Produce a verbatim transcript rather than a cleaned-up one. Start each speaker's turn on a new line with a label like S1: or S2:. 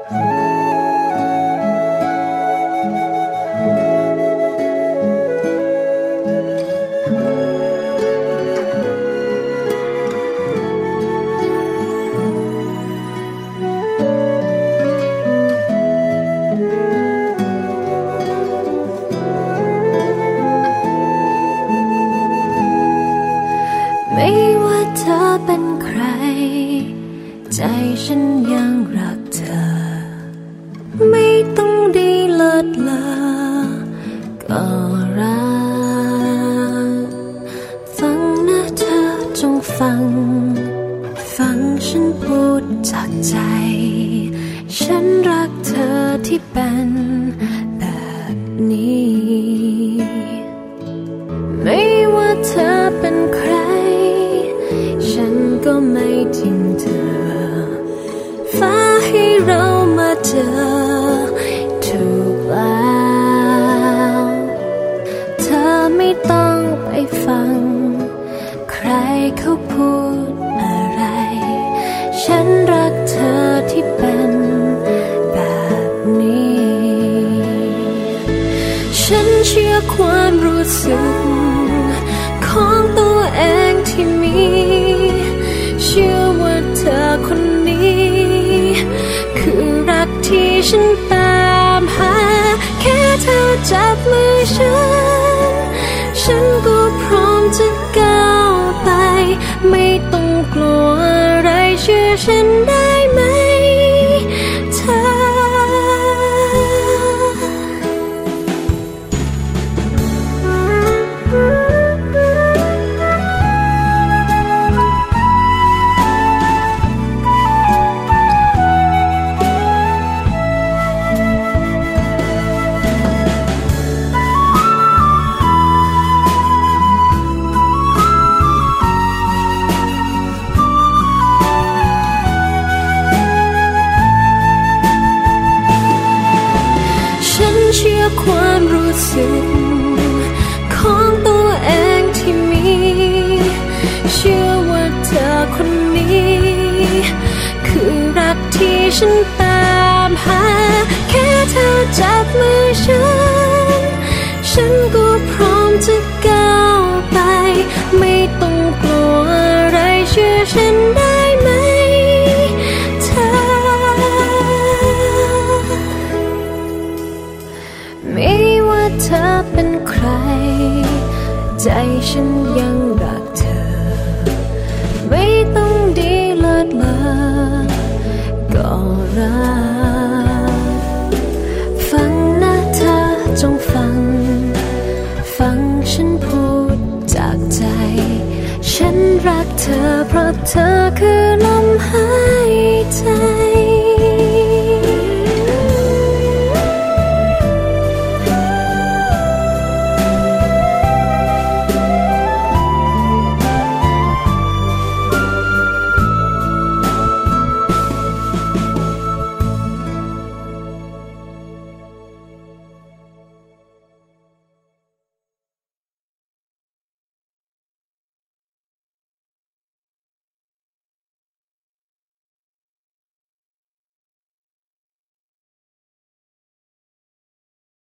S1: ไม่ว่าเธอเป็นใครใจฉันยังรักเธอไม่ต้องดีเลิศเลอก็รักฟังนะเธอจงฟังฟังฉันพูดจากใจฉันรักเธอที่เป็นแบบนี้ไม่ว่าเธอเป็นใครฉันก็ไม่ทิ้งเธอฟ้าให้เรามาเจอถูกแล้วเธอไม่ต้องไปฟังใครเขาพูดอะไรฉันรักเธอที่เป็นแบบนี้ฉันเชื่อความรู้สึกของตัวเองที่มีเชื่อว่าเธอคนนี้คือรักที่ฉันตามหาแค่เธอจับมือฉันฉันก็พร้อมจะก้าวไปไม่ต้องกลัวอะไรเชื่อฉันได้ไหมเธอเชื่อความรู้สึกของตัวเองที่มีเชื่อว่าเธอคนนี้คือรักที่ฉันตามหาแค่เธอจับมือฉันฉันก็พร้อมจะก้าวไปไม่ต้องกลัวอะไรเชื่อฉันได้ไหมเธอไม่ว่าเธอเป็นใครใจฉันยังรักเธอไม่ต้องดีเลิศเลอก็รักฟังนะเธอจงฟังฟังฉันพูดจากใจฉันรักเธอเพราะเธอคือลมหายใจ